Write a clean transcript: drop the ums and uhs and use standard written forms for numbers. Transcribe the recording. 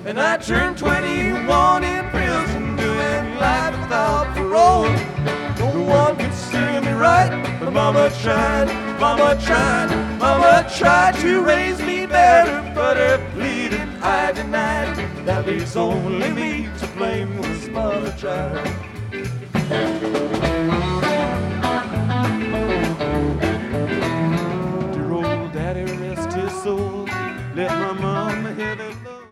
And I turned 21 in prison, doing life without parole. No one could steer me right, but Mama tried, Mama tried, Mama tried to raise me better, but her pleading I denied. That leaves only me to blame, 'cause Mama tried.